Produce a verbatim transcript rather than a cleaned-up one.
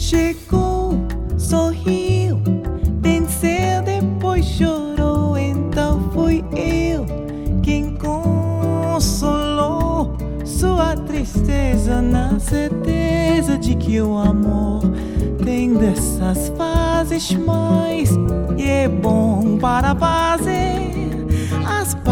Chegou, sorriu, venceu, depois chorou. Então fui eu quem consolou sua tristeza, na certeza de que o amor tem dessas fases mais, e é bom para fazer as